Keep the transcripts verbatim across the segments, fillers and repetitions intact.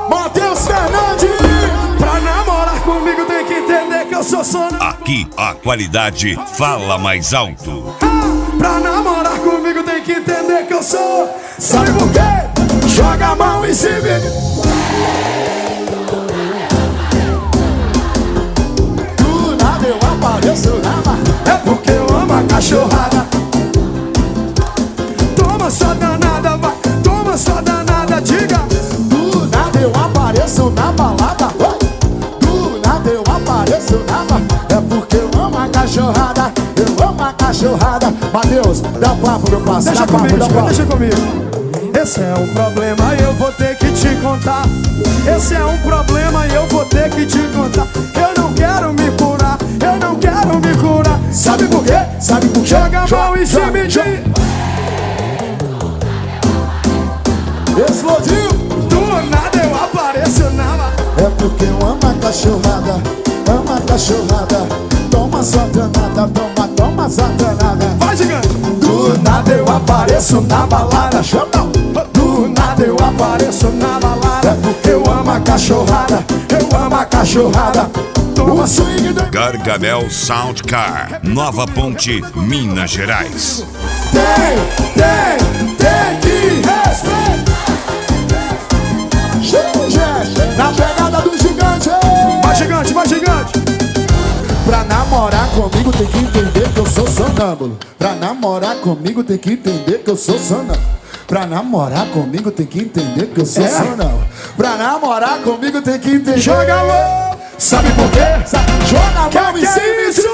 Matheus Fernandes. Pra namorar comigo tem que entender que eu sou sono. Aqui a qualidade fala mais alto. Pra namorar comigo tem que entender que eu sou. Sabe por quê? Joga a mão em cima. Do nada eu apareço na barra. É porque eu amo a cachorrada. Toma sua danada, vai. Toma sua danada, diga. Do nada eu apareço na balada. Do nada eu apareço na balada. É porque eu amo a cachorrada. Eu amo a cachorrada. Matheus, dá papo, meu parceiro. Deixa comigo, dá papo. Deixa comigo. Esse é um problema e eu vou ter que te contar. Esse é um problema e eu vou ter que te contar. Eu não quero me curar, eu não quero me curar. Sabe por quê? Sabe por quê? Joga a mão em cima de mim. Explodiu. Do nada eu apareço na. É porque eu amo a cachorrada. Amo a cachorrada. Toma sua danada, toma, toma sua danada. Vai, gigante. Do nada eu apareço na balada. Chama. Do nada eu apareço na balada. É porque eu amo a cachorrada. Eu amo a cachorrada. Toma swing do... Gargamel Sound Car, Nova Ponte, Minas Gerais. Tem, tem, tem que respeitar. Na pegada do gigante. Vai, gigante, vai, gigante. Pra namorar comigo tem que entender que eu sou sonâmbulo. Pra namorar comigo tem que entender que eu sou sonâmbulo. Pra namorar comigo tem que entender que eu sou é. sonâmbulo. Pra namorar comigo tem que entender. Joga a mão. Sabe por quê? Sabe? Joga a mão em cima. Isso?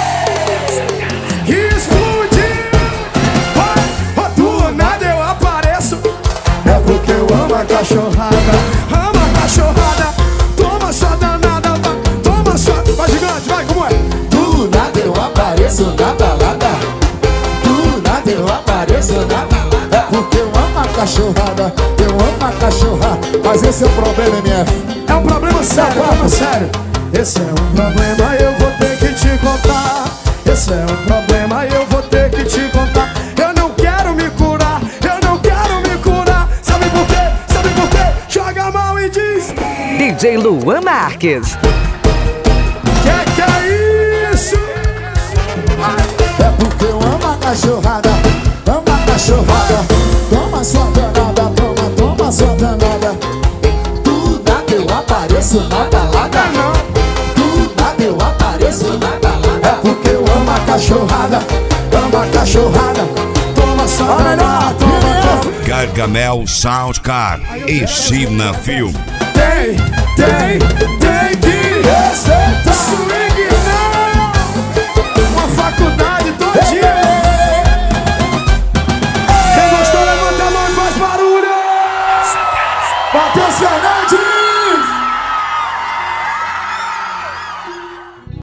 Explodiu. Vai. Do nada eu apareço. É porque eu amo a cachorrada. Amo a cachorrada. Toma sua danada, vai. Toma sua... Vai, gigante, vai, como é? Do nada eu apareço na balada. Do nada eu apareço na balada. É porque eu amo a cachorrada. Eu amo a cachorrada. Mas esse é o problema, M F. É um problema sério, é um problema sério. Esse é um problema, eu vou ter que te contar. Esse é um problema, eu vou ter que te contar. Eu não quero me curar, eu não quero me curar. Sabe por quê? Sabe por quê? Joga a mão e diz. D J Luan Marques. Que que é isso? É porque eu amo a cachorrada. Amo a cachorrada. Toma sua danada, toma, toma sua danada. Do nada eu apareço na balada. Não. Do nada eu apareço na balada. É porque eu amo a cachorrada. Amo a cachorrada. Toma sua danada, toma, toma. Gargamel Sound Car e China Film. Tem, tem, tem que respeitar. Swing não. Uma faculdade todinha. Quem gostou, levanta a mão e faz barulho. Matheus Fernandes.